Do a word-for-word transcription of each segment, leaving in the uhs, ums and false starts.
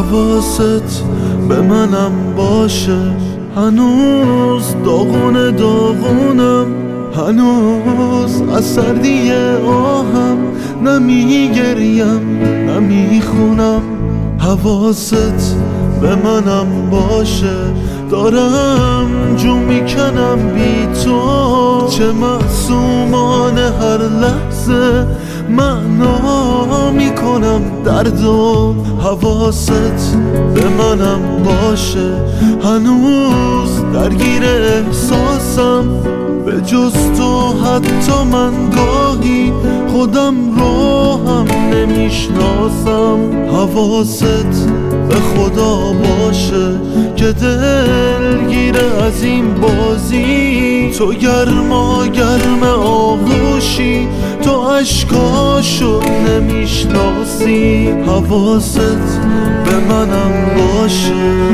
حواست به منم باشه، هنوز داغون داغونم، هنوز از سردی آهم نمیگریم نمیخونم. حواست به منم باشه، دارم جو میکنم بی تو، چه معصومانه هر لحظه معنا میکنم دردو. حواست به منم باشه، هنوز درگیر احساسم، به جز تو حتی من گاهی خودم رو هم نمیشناسم. حواست به خدا باشه که دلگیر از این بازی، تو گرما گرم آغوشی، تو عشقاشو نمیشناسی. حواست به منم باشه.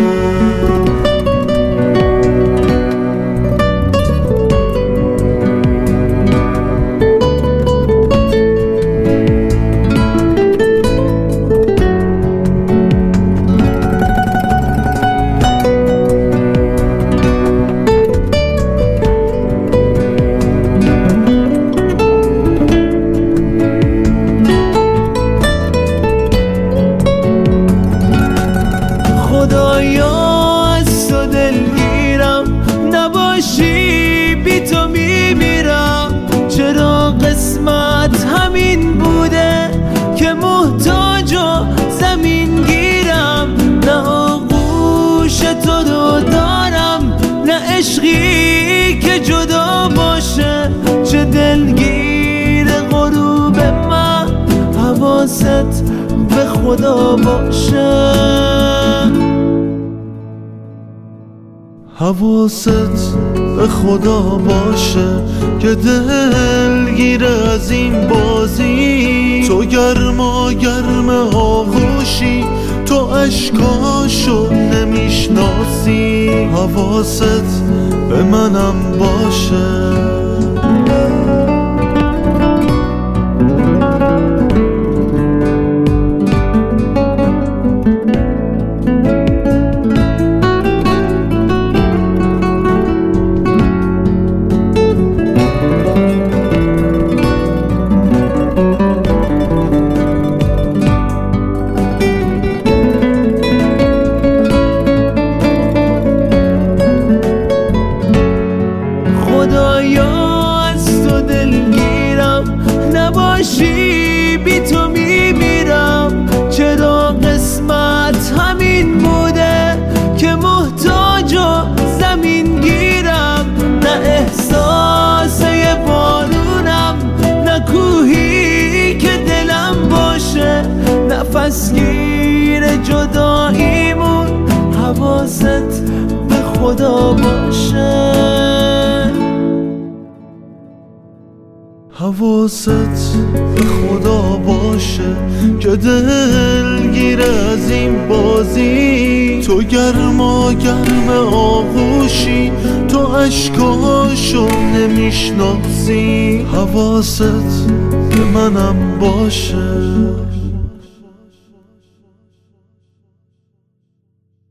خدایا از تو دلگیرم، نباشی بی تو میمیرم. چرا قسمت همین بوده که محتاج و زمین گیرم؟ نه آغوش تو رو دارم، نه عشقی که جدا باشه. چه دلگیر غروب من، حواست به خدا باشه. حواست به خدا باشه که دلگیر از این بازی، تو گرما گرم آغوشی، تو عشقاشو نمیشناسی. حواست به منم باشه. خدایا از تو دلگیرم، نباشی بی تو میمیرم. چرا قسمت همین بوده که محتاج و زمین گیرم؟ نه احساس بارونم، نه کوهی که دلم باشه، نفس گیر جداییمون. حواست به خدا باشه. حواست به خدا باشه که دلگیر از این بازی، تو گرما گرم آغوشی، تو عشقاشو نمیشناسی. حواست به منم باشه.